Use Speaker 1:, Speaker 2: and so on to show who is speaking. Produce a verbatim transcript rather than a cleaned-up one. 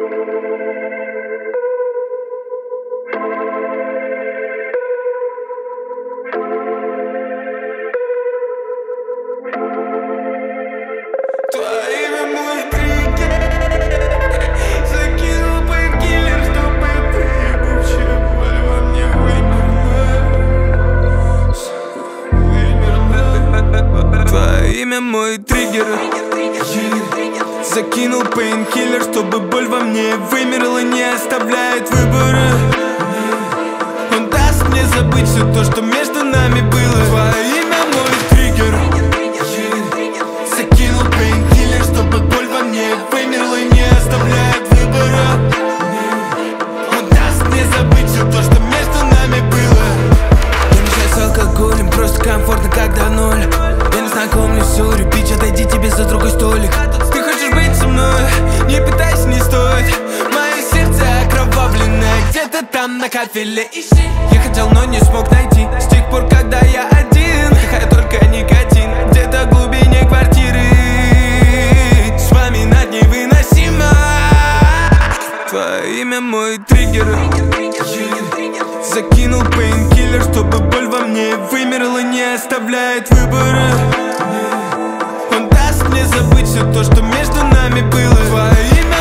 Speaker 1: Имя мой триггер. Закинул пейнкиллер, чтобы боль во мне вымерла, не оставляет выбора. Он даст мне забыть все то, что между нами было. Твое имя мой триггер. Закинул пейнкиллер, чтобы боль во мне вымерла, не оставляет выбора. Он даст мне забыть все то, что между нами было. Я мешаю с алкоголем, просто комфортно, когда ноль. Знакомлюсь, сори, бич, отойди, тебе за другой столик. Ты хочешь быть со мной? Не пытайся, не стоит. Мое сердце окровавленное где-то там на кафеле. Я хотел, но не смог найти. С тех пор, когда я один, вдыхаю только никотин. Где-то в глубине квартиры вспоминать невыносимо. Твое имя мой триггер. Закинул пейнкиллер, чтобы боль во мне вымерла, не оставляет выбора. Он даст мне забыть все то, что между нами было. Твое имя